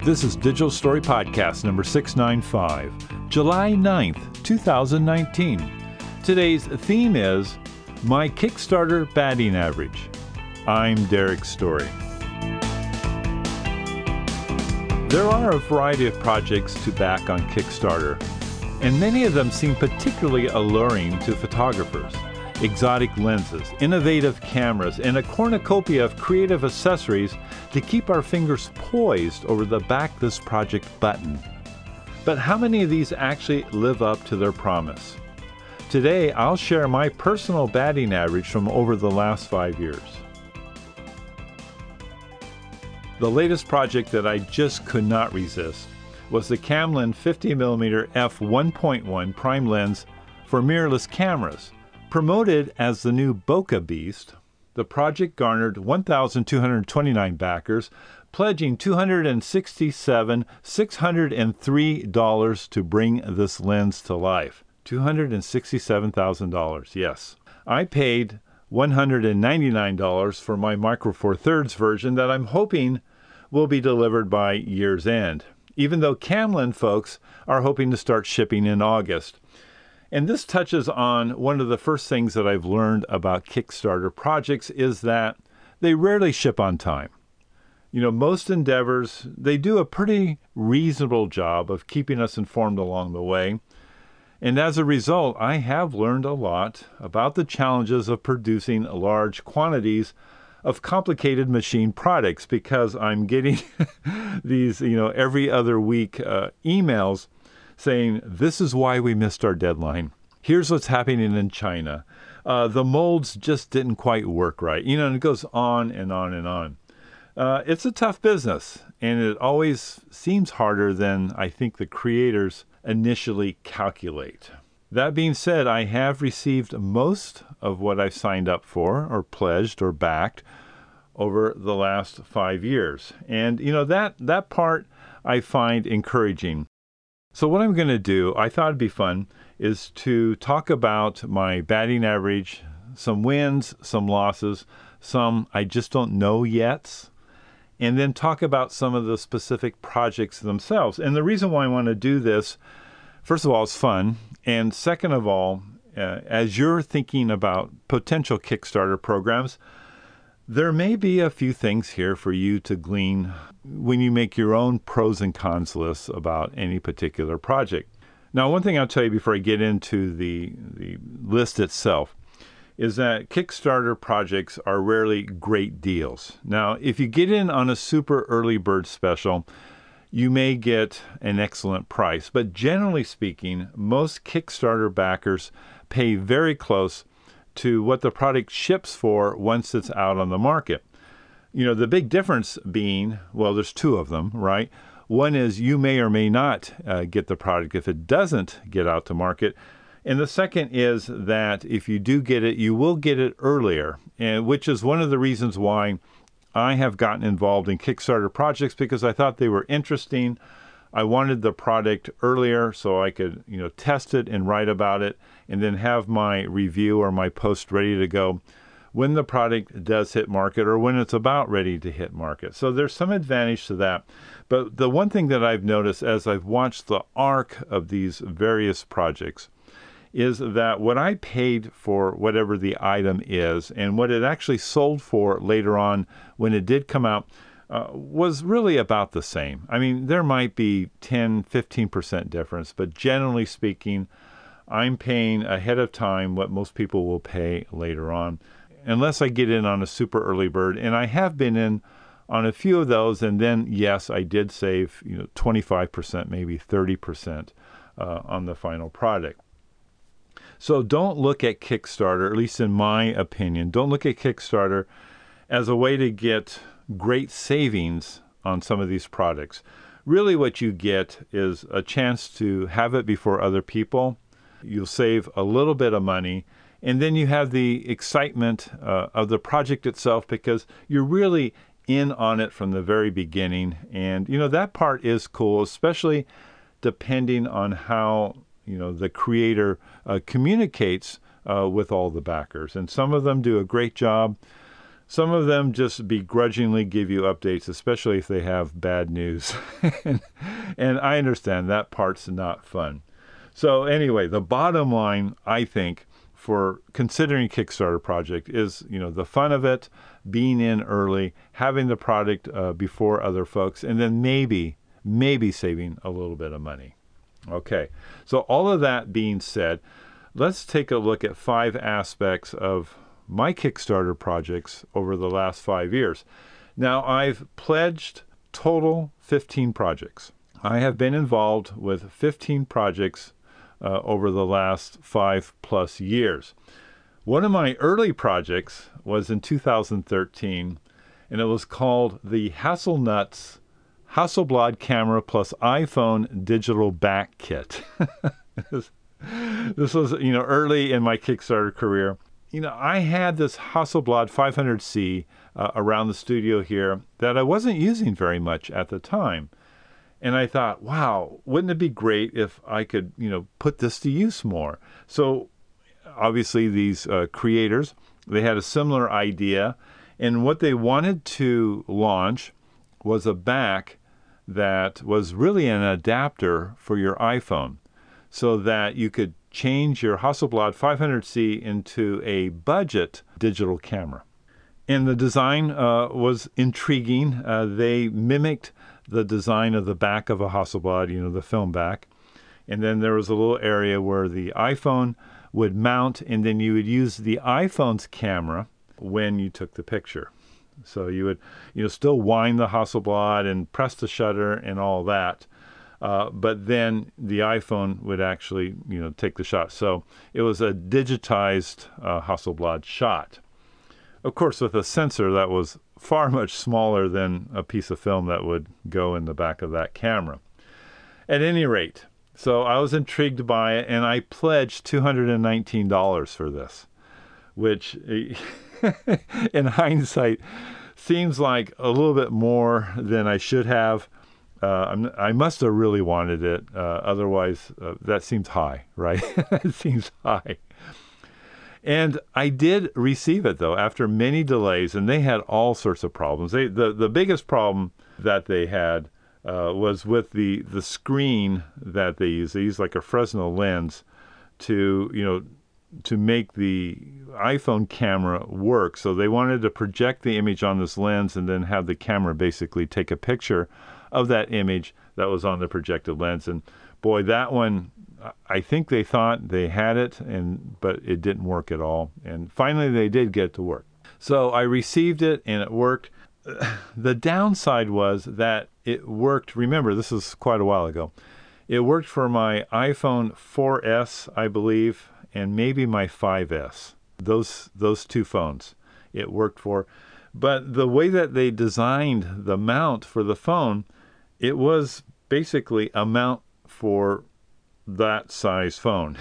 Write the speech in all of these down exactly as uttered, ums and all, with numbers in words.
This is Digital Story Podcast number six ninety-five, July ninth, twenty nineteen. Today's theme is My Kickstarter Batting Average. I'm Derek Story. There are a variety of projects to back on Kickstarter, and many of them seem particularly alluring to photographers. Exotic lenses, innovative cameras, and a cornucopia of creative accessories to keep our fingers poised over the Back This Project button. But how many of these actually live up to their promise? Today, I'll share my personal batting average from over the last five years. The latest project that I just could not resist was the Camlin fifty millimeter f one point one prime lens for mirrorless cameras. Promoted as the new bokeh beast, the project garnered one thousand two hundred twenty-nine backers, pledging two hundred sixty-seven thousand six hundred three dollars to bring this lens to life. two hundred sixty-seven thousand dollars, yes. I paid one hundred ninety-nine dollars for my Micro Four Thirds version that I'm hoping will be delivered by year's end, even though Camlin folks are hoping to start shipping in August. And this touches on one of the first things that I've learned about Kickstarter projects is that they rarely ship on time. You know, most endeavors, they do a pretty reasonable job of keeping us informed along the way. And as a result, I have learned a lot about the challenges of producing large quantities of complicated machine products because I'm getting these, you know, every other week uh, emails saying, this is why we missed our deadline. Here's what's happening in China. Uh, the molds just didn't quite work right. You know, and it goes on and on and on. Uh, it's a tough business, and it always seems harder than I think the creators initially calculate. That being said, I have received most of what I've signed up for or pledged or backed over the last five years. And, you know, that, that part I find encouraging. So what I'm going to do, I thought it'd be fun, is to talk about my batting average, some wins, some losses, some I just don't know yet, and then talk about some of the specific projects themselves. And the reason why I want to do this, first of all, is fun. And second of all, uh, as you're thinking about potential Kickstarter programs, there may be a few things here for you to glean when you make your own pros and cons lists about any particular project. Now, one thing I'll tell you before I get into the, the list itself is that Kickstarter projects are rarely great deals. Now, if you get in on a super early bird special, you may get an excellent price. But generally speaking, most Kickstarter backers pay very close to what the product ships for once it's out on the market. You know, the big difference being, well, there's two of them, right? One is you may or may not uh, get the product if it doesn't get out to market. And the second is that if you do get it, you will get it earlier, and which is one of the reasons why I have gotten involved in Kickstarter projects, because I thought they were interesting. I wanted the product earlier so I could, you know, test it and write about it and then have my review or my post ready to go when the product does hit market or when it's about ready to hit market. So there's some advantage to that. But the one thing that I've noticed as I've watched the arc of these various projects is that what I paid for whatever the item is and what it actually sold for later on when it did come out Uh, was really about the same. I mean, there might be ten, fifteen percent difference, but generally speaking, I'm paying ahead of time what most people will pay later on, unless I get in on a super early bird. And I have been in on a few of those, and then, yes, I did save, you know, twenty-five percent, maybe thirty percent uh, on the final product. So don't look at Kickstarter, at least in my opinion, don't look at Kickstarter as a way to get great savings on some of these products. Really what you get is a chance to have it before other people. You'll save a little bit of money, and then you have the excitement uh, of the project itself because you're really in on it from the very beginning. And, you know, that part is cool, especially depending on how, you know, the creator uh, communicates uh, with all the backers. And some of them do a great job. Some of them just begrudgingly give you updates, especially if they have bad news. and, and I understand that part's not fun. So anyway, the bottom line, I think, for considering Kickstarter project is, you know, the fun of it, being in early, having the product uh, before other folks, and then maybe, maybe saving a little bit of money. Okay, so all of that being said, let's take a look at five aspects of my Kickstarter projects over the last five years. Now, I've pledged total fifteen projects. I have been involved with fifteen projects uh, over the last five plus years. One of my early projects was in two thousand thirteen, and it was called the Hasselnuts Hasselblad Camera plus iPhone Digital Back Kit. This was, you know, early in my Kickstarter career. You know, I had this Hasselblad five hundred C uh, around the studio here that I wasn't using very much at the time. And I thought, wow, wouldn't it be great if I could, you know, put this to use more? So obviously these uh, creators, they had a similar idea. And what they wanted to launch was a back that was really an adapter for your iPhone so that you could change your Hasselblad five hundred C into a budget digital camera. And the design uh, was intriguing. Uh, they mimicked the design of the back of a Hasselblad, you know, the film back. And then there was a little area where the iPhone would mount, and then you would use the iPhone's camera when you took the picture. So you would, you know, still wind the Hasselblad and press the shutter and all that. Uh, but then the iPhone would actually, you know, take the shot. So it was a digitized uh, Hasselblad shot. Of course, with a sensor that was far much smaller than a piece of film that would go in the back of that camera. At any rate, so I was intrigued by it, and I pledged two hundred nineteen dollars for this, which in hindsight seems like a little bit more than I should have. Uh, I'm, I must have really wanted it. Uh, otherwise, uh, that seems high, right? It seems high. And I did receive it, though, after many delays, and they had all sorts of problems. They, the, the biggest problem that they had uh, was with the, the screen that they use. They use like a Fresnel lens to, you know, to make the iPhone camera work. So they wanted to project the image on this lens and then have the camera basically take a picture of that image that was on the projected lens. And boy, that one, I think they thought they had it, and but it didn't work at all. And finally, they did get it to work. So I received it, and it worked. The downside was that it worked. Remember, this was quite a while ago. It worked for my iPhone four S, I believe, and maybe my five S. Those those two phones, it worked for. But the way that they designed the mount for the phone, it was basically a mount for that size phone.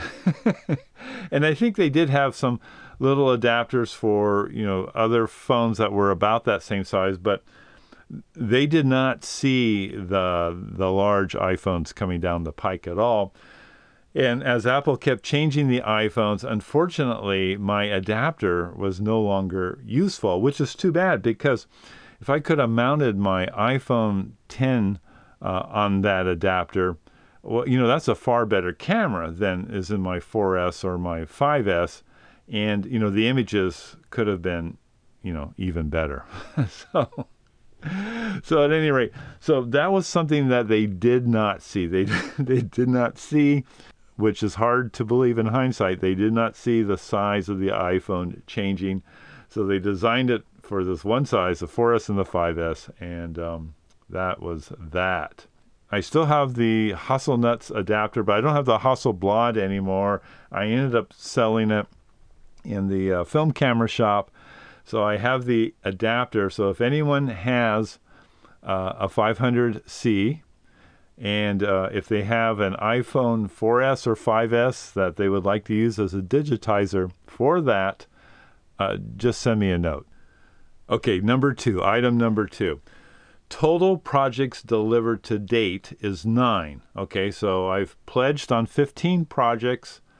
And I think they did have some little adapters for, you know, other phones that were about that same size, but they did not see the the large iPhones coming down the pike at all. And as Apple kept changing the iPhones, unfortunately, my adapter was no longer useful, which is too bad, because if I could have mounted my iPhone ten uh, on that adapter, well, you know, that's a far better camera than is in my four S or my five S. And, you know, the images could have been, you know, even better. so, so at any rate, so that was something that they did not see. They, they did not see, which is hard to believe in hindsight, they did not see the size of the iPhone changing. So they designed it for this one size, the four S and the five S, and um, that was that. I still have the Hasselnuts adapter, but I don't have the Hasselblad anymore. I ended up selling it in the uh, film camera shop. So I have the adapter. So if anyone has uh, a five hundred C, and uh, if they have an iPhone four S or five S that they would like to use as a digitizer for that, uh, just send me a note. Okay, number two, item number two. Total projects delivered to date is nine. Okay, so I've pledged on fifteen projects.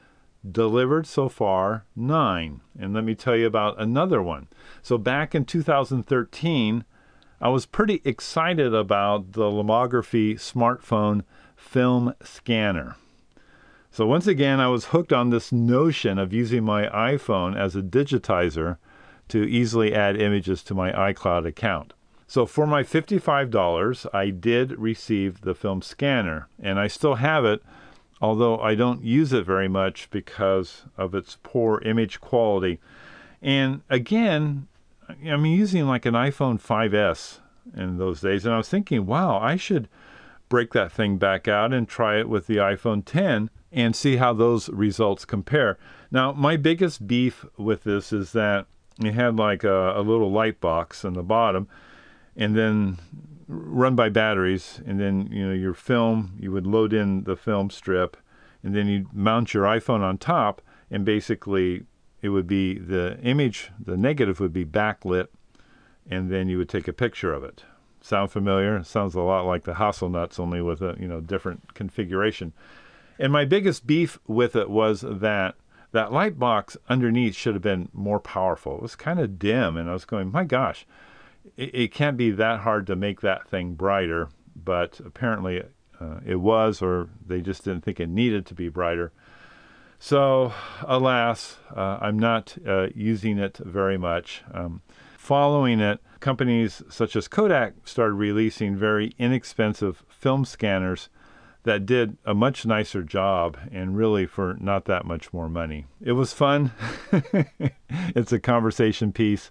Delivered so far, nine. And let me tell you about another one. So back in two thousand thirteen, I was pretty excited about the Lomography smartphone film scanner. So once again, I was hooked on this notion of using my iPhone as a digitizer to easily add images to my iCloud account. So for my fifty-five dollars, I did receive the film scanner, and I still have it, although I don't use it very much because of its poor image quality. And again, I'm using like an iPhone five S in those days, and I was thinking, wow, I should break that thing back out and try it with the iPhone ten and see how those results compare. Now, my biggest beef with this is that it had like a, a little light box on the bottom, and then run by batteries, and then, you know, your film, you would load in the film strip, and then you'd mount your iPhone on top, and basically it would be the image, the negative would be backlit, and then you would take a picture of it. Sound familiar? It sounds a lot like the Hasselnuts, only with a, you know, different configuration. And my biggest beef with it was that that light box underneath should have been more powerful. It was kind of dim, and I was going, my gosh, it, it can't be that hard to make that thing brighter, but apparently uh, it was, or they just didn't think it needed to be brighter. So, alas, uh, I'm not uh, using it very much. Um, following it, companies such as Kodak started releasing very inexpensive film scanners that did a much nicer job, and really for not that much more money. It was fun. It's a conversation piece,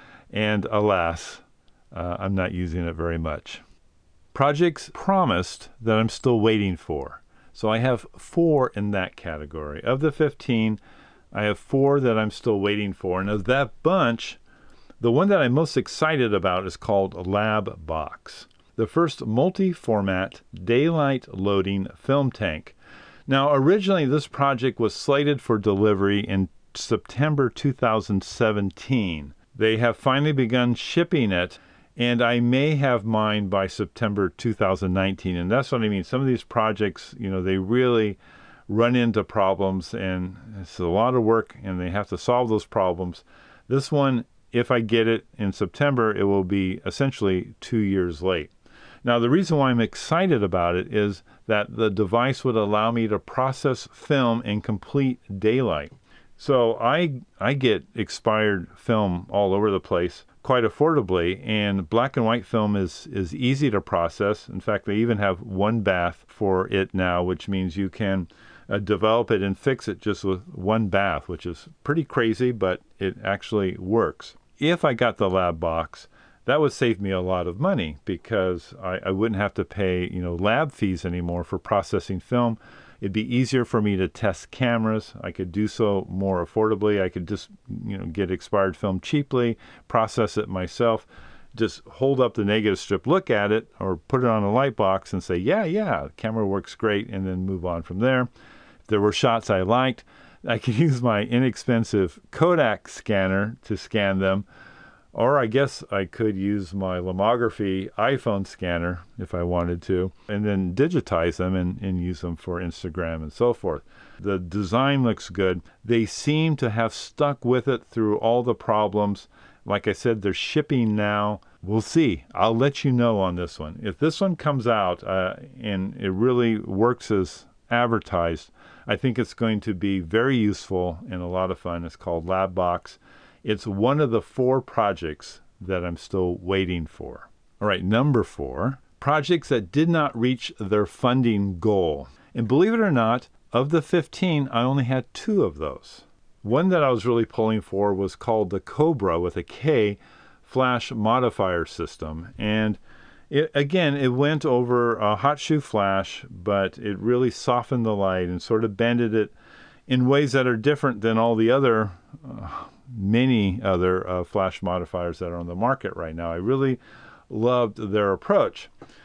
and alas, uh, I'm not using it very much. Projects promised that I'm still waiting for. So I have four in that category. Of the fifteen, I have four that I'm still waiting for. And of that bunch, the one that I'm most excited about is called LabBox, the first multi-format daylight loading film tank. Now, originally this project was slated for delivery in September two thousand seventeen. They have finally begun shipping it, and I may have mine by September two thousand nineteen. And that's what I mean. Some of these projects, you know, they really run into problems, and it's a lot of work, and they have to solve those problems. This one, if I get it in September, it will be essentially two years late. Now, the reason why I'm excited about it is that the device would allow me to process film in complete daylight. So I I get expired film all over the place quite affordably, and black and white film is, is easy to process. In fact, they even have one bath for it now, which means you can uh, develop it and fix it just with one bath, which is pretty crazy, but it actually works. If I got the LabBox, that would save me a lot of money, because I, I wouldn't have to pay, you know, lab fees anymore for processing film. It'd be easier for me to test cameras. I could do so more affordably. I could just, you know, get expired film cheaply, process it myself, just hold up the negative strip, look at it, or put it on a light box and say, yeah, yeah, the camera works great, and then move on from there. If there were shots I liked, I could use my inexpensive Kodak scanner to scan them. Or I guess I could use my Lomography iPhone scanner if I wanted to, and then digitize them and, and use them for Instagram and so forth. The design looks good. They seem to have stuck with it through all the problems. Like I said, they're shipping now. We'll see. I'll let you know on this one. If this one comes out uh, and it really works as advertised, I think it's going to be very useful and a lot of fun. It's called LabBox. It's one of the four projects that I'm still waiting for. All right, number four, projects that did not reach their funding goal. And believe it or not, of the fifteen, I only had two of those. One that I was really pulling for was called the Cobra with a K flash modifier system. And it, again, it went over a hot shoe flash, but it really softened the light and sort of bended it in ways that are different than all the other uh, many other uh, flash modifiers that are on the market right now. I really loved their approach.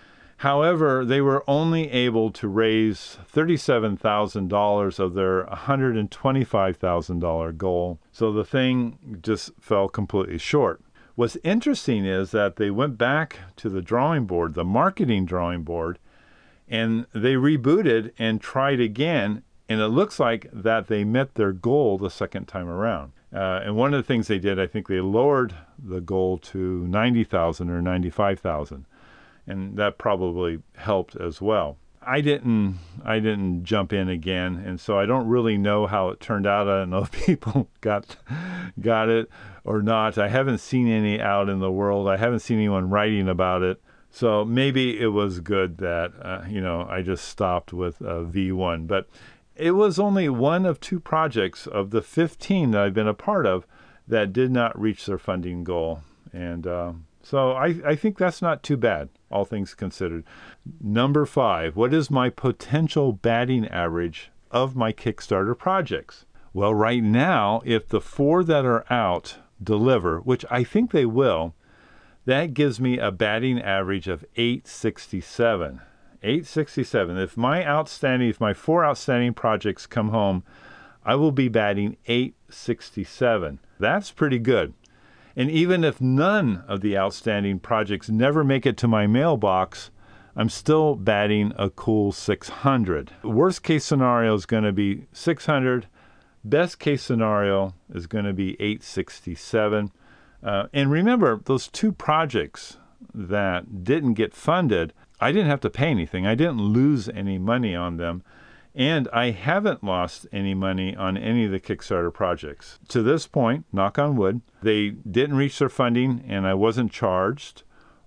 However, they were only able to raise thirty-seven thousand dollars of their one hundred twenty-five thousand dollars goal, so the thing just fell completely short. What's interesting is that they went back to the drawing board, the marketing drawing board, and they rebooted and tried again, And it looks like that they met their goal the second time around. Uh, and one of the things they did, I think they lowered the goal to ninety thousand or ninety-five thousand. And that probably helped as well. I didn't I didn't jump in again, and so I don't really know how it turned out. I don't know if people got got it or not. I haven't seen any out in the world. I haven't seen anyone writing about it. So maybe it was good that, uh, you know, I just stopped with uh, V one. But it was only one of two projects of the fifteen that I've been a part of that did not reach their funding goal. And uh, so I, I think that's not too bad, all things considered. Number five, what is my potential batting average of my Kickstarter projects? Well, right now, if the four that are out deliver, which I think they will, that gives me a batting average of eight sixty-seven. eight sixty-seven. If my outstanding, if my four outstanding projects come home, I will be batting eight sixty-seven. That's pretty good. And even if none of the outstanding projects never make it to my mailbox, I'm still batting a cool six hundred. Worst case scenario is going to be six hundred. Best case scenario is going to be eight sixty-seven. Uh, and remember, those two projects that didn't get funded, I didn't have to pay anything. I didn't lose any money on them. And I haven't lost any money on any of the Kickstarter projects. To this point, knock on wood, they didn't reach their funding and I wasn't charged,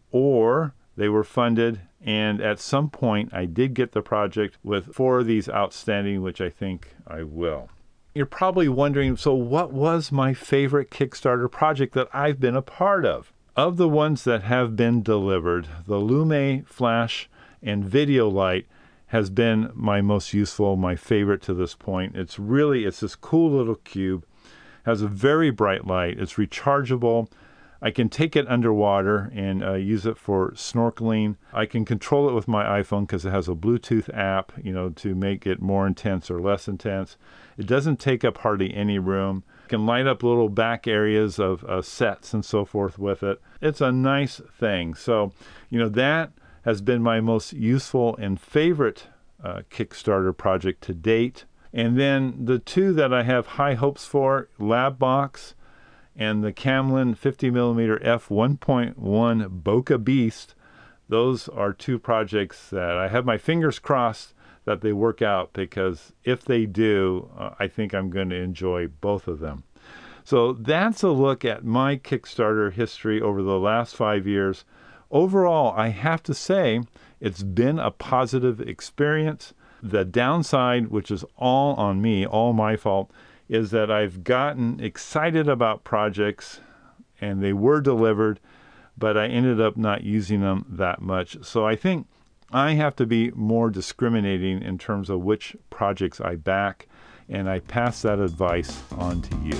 or they were funded and at some point I did get the project with four of these outstanding, which I think I will. You're probably wondering, so what was my favorite Kickstarter project that I've been a part of? Of the ones that have been delivered, the Lume Flash and Video Light has been my most useful, my favorite to this point. It's really, it's this cool little cube, has a very bright light, it's rechargeable. I can take it underwater and uh, use it for snorkeling. I can control it with my iPhone because it has a Bluetooth app, you know, to make it more intense or less intense. It doesn't take up hardly any room. I can light up little back areas of uh, sets and so forth with it. It's a nice thing. So, you know, that has been my most useful and favorite uh, Kickstarter project to date. And then the two that I have high hopes for, LabBox and the Camlin fifty millimeter f one point one Bokeh Beast, those are two projects that I have my fingers crossed that they work out, because if they do, uh, I think I'm going to enjoy both of them. So that's a look at my Kickstarter history over the last five years. Overall, I have to say it's been a positive experience. The downside, which is all on me, all my fault, is that I've gotten excited about projects and they were delivered, but I ended up not using them that much. So I think I have to be more discriminating in terms of which projects I back, and I pass that advice on to you.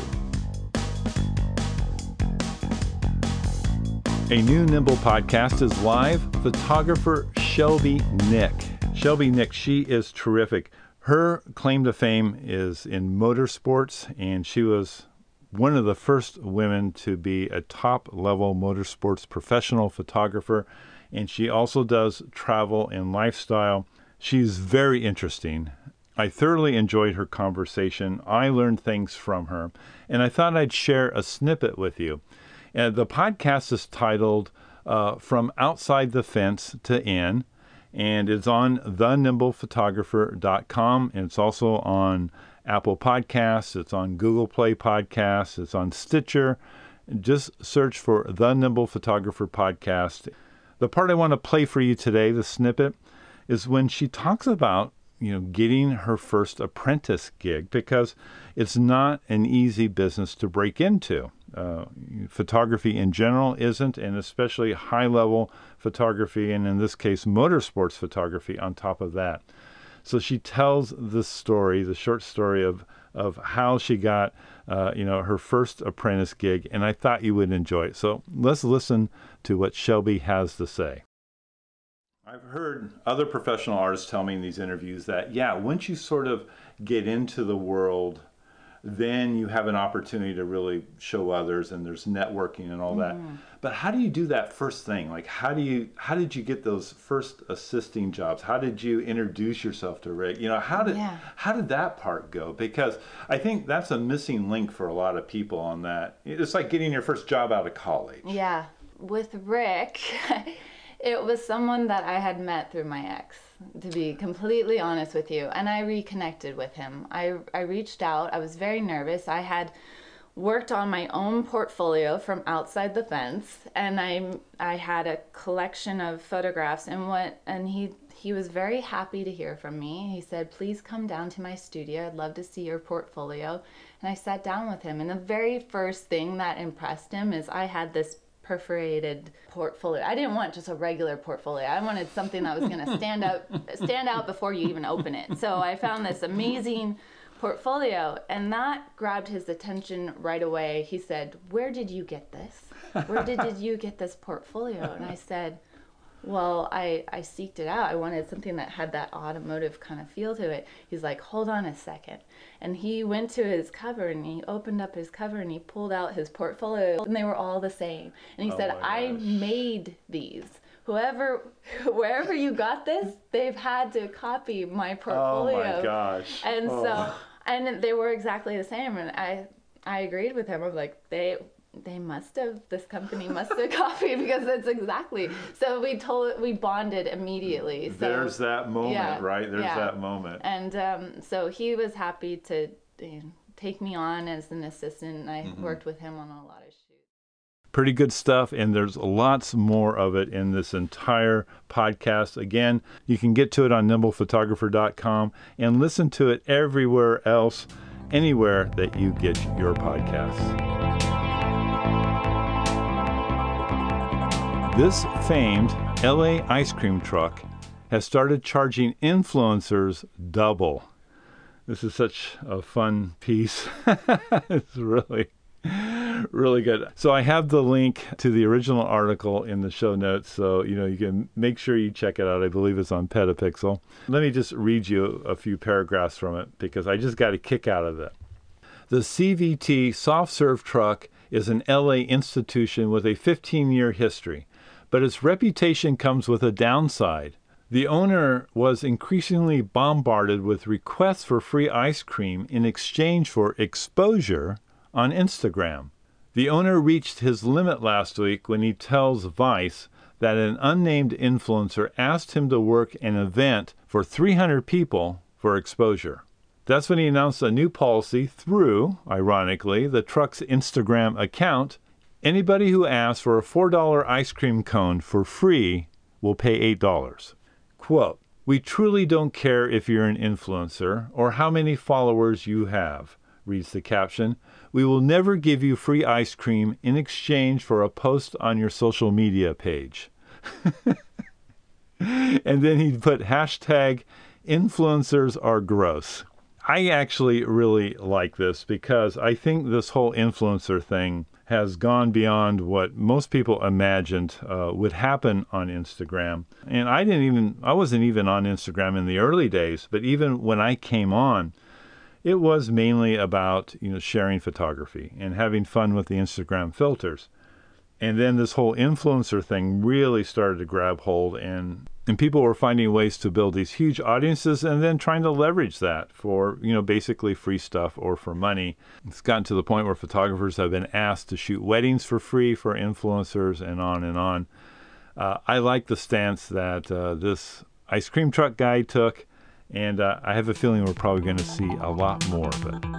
A new Nimble podcast is live. Photographer Shelby Nick. Shelby Nick, she is terrific. Her claim to fame is in motorsports, and she was one of the first women to be a top-level motorsports professional photographer, and she also does travel and lifestyle. She's very interesting. I thoroughly enjoyed her conversation. I learned things from her, and I thought I'd share a snippet with you. Uh, the podcast is titled uh, From Outside the Fence to In, and it's on the nimble photographer dot com, and it's also on Apple Podcasts, it's on Google Play Podcasts, it's on Stitcher. Just search for The Nimble Photographer Podcast. The part I want to play for you today, the snippet, is when she talks about, you know, getting her first apprentice gig, because it's not an easy business to break into. Uh, photography in general isn't, and especially high-level photography, and in this case, motorsports photography on top of that. So she tells the story, the short story of of how she got, uh, you know, her first apprentice gig, and I thought you would enjoy it. So let's listen to what Shelby has to say. I've heard other professional artists tell me in these interviews that, yeah, once you sort of get into the world, then you have an opportunity to really show others, and there's networking and all Mm-hmm. that. But how do you do that first thing? Like, how do you, how did you get those first assisting jobs? How did you introduce yourself to Rick? You know, how did, Yeah. how did that part go? Because I think that's a missing link for a lot of people on that. It's like getting your first job out of college. Yeah. With Rick, it was someone that I had met through my ex, to be completely honest with you. And I reconnected with him. I, I reached out. I was very nervous. I had worked on my own portfolio from outside the fence, and I I had a collection of photographs, and what and he he was very happy to hear from me. He said, "Please come down to my studio. I'd love to see your portfolio." And I sat down with him, and the very first thing that impressed him is I had this perforated portfolio. I didn't want just a regular portfolio. I wanted something that was going to stand out stand out before you even open it. So I found this amazing portfolio, and that grabbed his attention right away. He said, "Where did you get this? Where did, did you get this portfolio?" And I said, well, I, I seeked it out. I wanted something that had that automotive kind of feel to it. He's like, "Hold on a second." And he went to his cover, and he opened up his cover, and he pulled out his portfolio, and they were all the same. And he Oh said, my "I gosh. made these. Whoever, wherever you got this, they've had to copy my portfolio." Oh my gosh. And Oh. so, and they were exactly the same. And I, I agreed with him. I was like, they, they must have, this company must have copied, because it's exactly. So we told, we bonded immediately. So, There's that moment, yeah, right? There's yeah. that moment. And um, so he was happy to you know, take me on as an assistant. I Mm-hmm. worked with him on a lot of shoots. Pretty good stuff, and there's lots more of it in this entire podcast. Again, you can get to it on nimble photographer dot com and listen to it everywhere else, anywhere that you get your podcasts. This famed L A ice cream truck has started charging influencers double. This is such a fun piece. It's really, really good. So I have the link to the original article in the show notes, so you know you can make sure you check it out. I believe it's on Petapixel. Let me just read you a few paragraphs from it, because I just got a kick out of it. The C V T soft serve truck is an L A institution with a fifteen-year history, but its reputation comes with a downside. The owner was increasingly bombarded with requests for free ice cream in exchange for exposure on Instagram. The owner reached his limit last week when he tells Vice that an unnamed influencer asked him to work an event for three hundred people for exposure. That's when he announced a new policy through, ironically, the truck's Instagram account. Anybody who asks for a four dollar ice cream cone for free will pay eight dollars. Quote, "We truly don't care if you're an influencer or how many followers you have," reads the caption. "We will never give you free ice cream in exchange for a post on your social media page." And then he put hashtag influencers are gross. I actually really like this, because I think this whole influencer thing has gone beyond what most people imagined uh, would happen on Instagram. And I didn't even, I wasn't even on Instagram in the early days, but even when I came on, it was mainly about, you know, sharing photography and having fun with the Instagram filters. And then this whole influencer thing really started to grab hold, and and people were finding ways to build these huge audiences and then trying to leverage that for, you know, basically free stuff or for money. It's gotten to the point where photographers have been asked to shoot weddings for free for influencers, and on and on. Uh, I like the stance that uh, this ice cream truck guy took, and uh, I have a feeling we're probably going to see a lot more of it.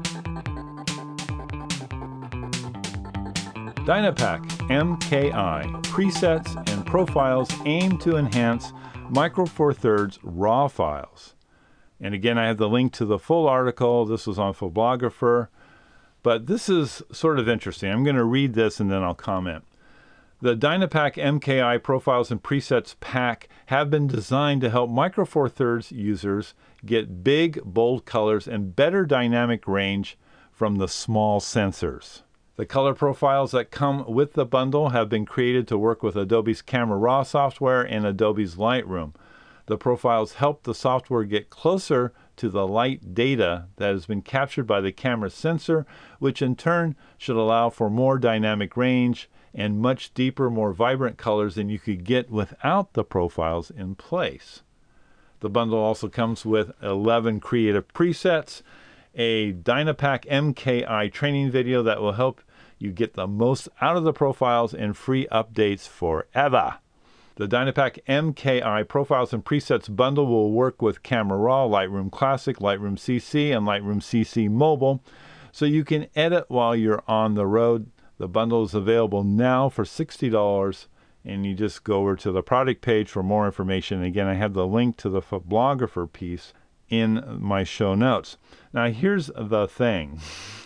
Dynapack M K I presets and profiles aim to enhance Micro Four Thirds RAW files. And again, I have the link to the full article. This was on Photographer, but this is sort of interesting. I'm going to read this and then I'll comment. The Dynapack M K I Profiles and Presets pack have been designed to help Micro Four Thirds users get big, bold colors and better dynamic range from the small sensors. The color profiles that come with the bundle have been created to work with Adobe's Camera Raw software and Adobe's Lightroom. The profiles help the software get closer to the light data that has been captured by the camera sensor, which in turn should allow for more dynamic range and much deeper, more vibrant colors than you could get without the profiles in place. The bundle also comes with eleven creative presets, a Dynapack M K I training video that will help you get the most out of the profiles, and free updates forever. The Dynapack M K I Profiles and Presets bundle will work with Camera Raw, Lightroom Classic, Lightroom C C, and Lightroom C C Mobile, so you can edit while you're on the road. The bundle is available now for sixty dollars, and you just go over to the product page for more information. Again, I have the link to the Photographer piece in my show notes. Now, here's the thing.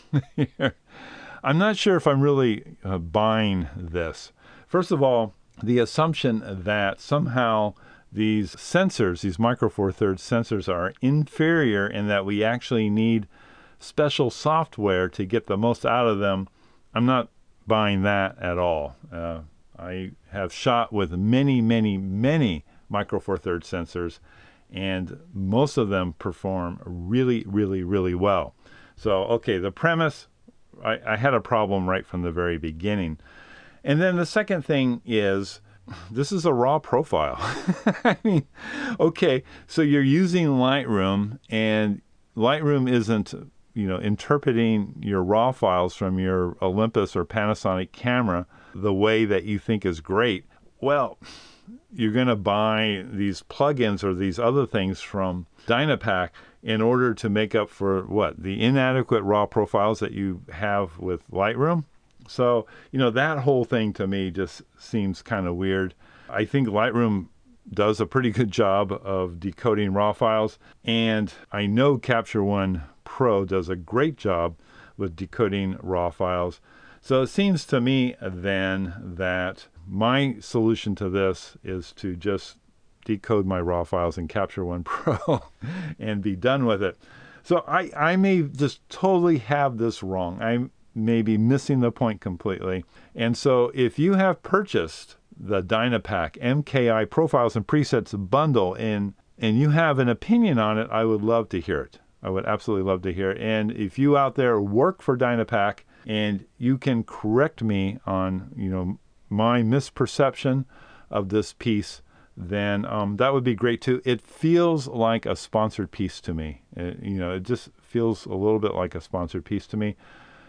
I'm not sure if I'm really uh, buying this. First of all, the assumption that somehow these sensors, these Micro Four Thirds sensors, are inferior and that we actually need special software to get the most out of them, I'm not buying that at all. Uh, I have shot with many, many, many Micro Four Thirds sensors, and most of them perform really, really, really well. So, okay, the premise, I, I had a problem right from the very beginning. And then the second thing is, this is a raw profile. I mean, okay, so you're using Lightroom, and Lightroom isn't, you know, interpreting your raw files from your Olympus or Panasonic camera the way that you think is great. Well, you're going to buy these plugins or these other things from Dynapack in order to make up for what? The inadequate raw profiles that you have with Lightroom. So, you know, that whole thing to me just seems kind of weird. I think Lightroom does a pretty good job of decoding raw files, and I know Capture One Pro does a great job with decoding raw files. So it seems to me then that my solution to this is to just decode my raw files in Capture One Pro and be done with it. So I, I may just totally have this wrong. I may be missing the point completely. And so if you have purchased the Dynapack M K I Profiles and Presets bundle and, and you have an opinion on it, I would love to hear it. I would absolutely love to hear it. And if you out there work for Dynapack and you can correct me on, you know, my misperception of this piece, then um, that would be great too. It feels like a sponsored piece to me. It, you know, it just feels a little bit like a sponsored piece to me.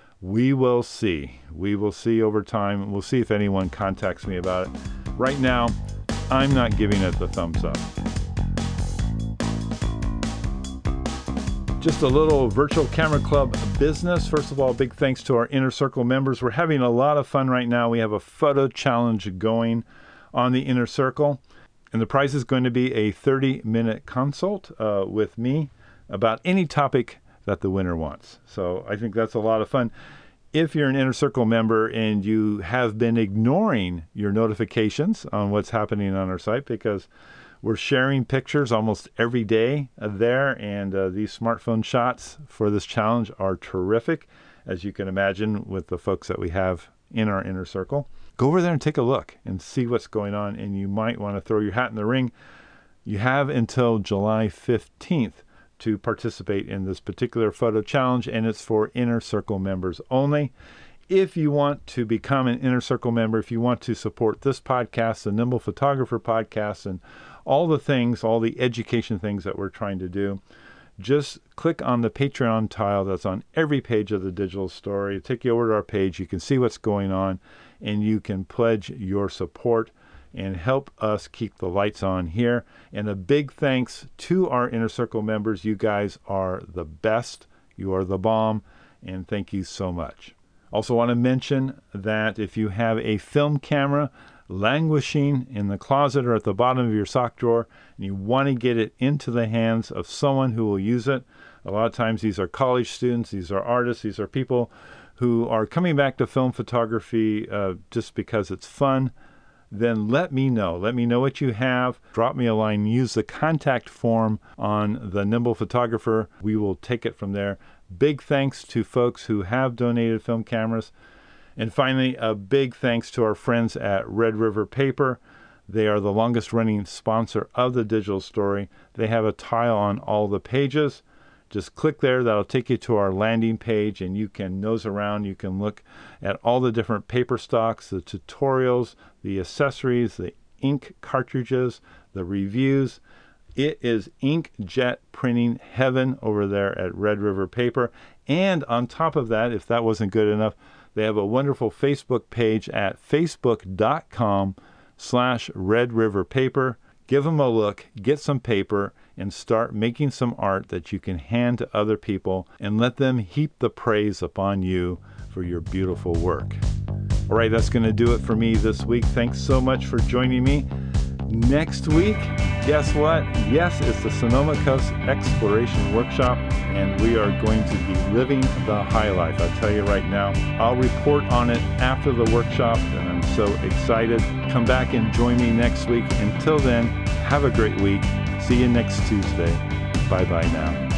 We will see. We will see over time. We'll see if anyone contacts me about it. Right now, I'm not giving it the thumbs up. Just a little Virtual Camera Club business. First of all, big thanks to our Inner Circle members. We're having a lot of fun right now. We have a photo challenge going on the Inner Circle, and the prize is going to be a thirty minute consult uh, with me about any topic that the winner wants. So I think that's a lot of fun. If you're an Inner Circle member and you have been ignoring your notifications on what's happening on our site, because we're sharing pictures almost every day there, and uh, these smartphone shots for this challenge are terrific, as you can imagine, with the folks that we have in our Inner Circle. Go over there and take a look and see what's going on, and you might want to throw your hat in the ring. You have until July fifteenth to participate in this particular photo challenge, and it's for Inner Circle members only. If you want to become an Inner Circle member, if you want to support this podcast, the Nimble Photographer podcast, and all the things, all the education things that we're trying to do, just click on the Patreon tile that's on every page of the digital story. It'll take you over to our page. You can see what's going on, and you can pledge your support and help us keep the lights on here. And a big thanks to our Inner Circle members. You guys are the best. You are the bomb, and thank you so much. Also want to mention that if you have a film camera languishing in the closet or at the bottom of your sock drawer, and you want to get it into the hands of someone who will use it, a lot of times these are college students, these are artists, these are people who are coming back to film photography uh, just because it's fun, then let me know. Let me know what you have. Drop me a line. Use the contact form on the Nimble Photographer. We will take it from there. Big thanks to folks who have donated film cameras. And finally, a big thanks to our friends at Red River Paper. They are the longest running sponsor of the Digital Story. They have a tile on all the pages. Just click there. That'll take you to our landing page, and you can nose around. You can look at all the different paper stocks, the tutorials, the accessories, the ink cartridges, the reviews. It is inkjet printing heaven over there at Red River Paper. And on top of that, if that wasn't good enough, they have a wonderful Facebook page at facebook.com slash Red River Paper. Give them a look, get some paper, and start making some art that you can hand to other people and let them heap the praise upon you for your beautiful work. All right, that's going to do it for me this week. Thanks so much for joining me. Next week, guess what? Yes, it's the Sonoma Coast Exploration Workshop, and we are going to be living the high life. I'll tell you right now. I'll report on it after the workshop, and I'm so excited. Come back and join me next week. Until then, have a great week. See you next Tuesday. Bye-bye now.